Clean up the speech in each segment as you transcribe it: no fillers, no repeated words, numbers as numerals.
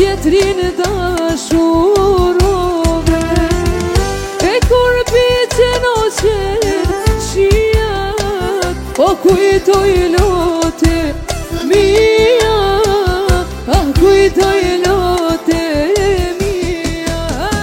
tjetrin dashurove. E kur piqen o qenë shijat, po kujtoj lote mia, ah kujtoj lote mia.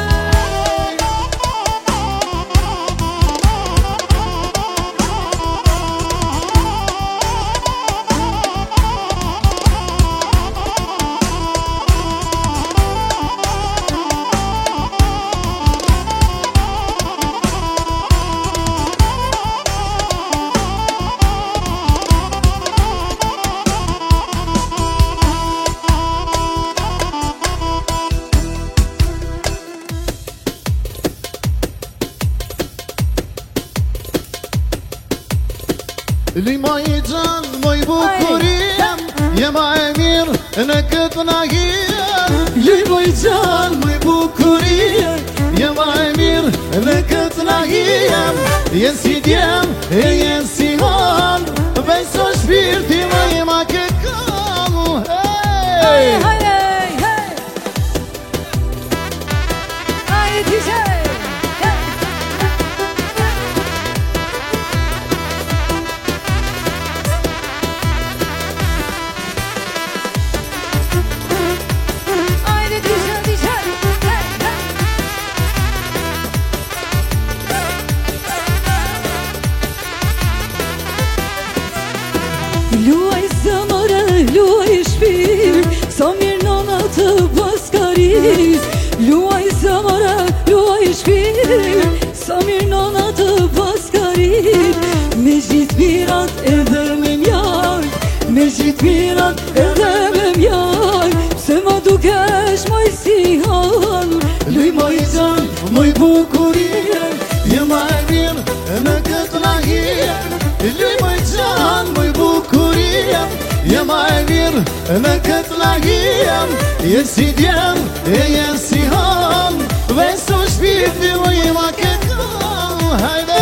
Luj ma I gjan, moj bukuriem, je ma e mirë në këtë nahiem. Luj moj gjan, moj bukuriem, je ma e mirë në këtë nahiem. Je si djem, e je si han, beso shpirti më jema ke kamu. Hey! Ai DJ! Luaj zëmëre, luaj shpirë, sa mirë nona të paskarit. Luaj zëmëre, luaj shpirë, sa mirë nona të paskarit. Me gjithë mirat edhe me mjarë, me gjithë mirat edhe me mjarë, se ma dukesh moj si hanë. Luj moj gjan, moj bukuriem, je ma e mirë në këtë nahiem. Luj moj gjan, moj bukuriem, je ma e mirë në këtë nahiem. Je si djem, e je si han, beso shpirti më jema ke kam. Hajde!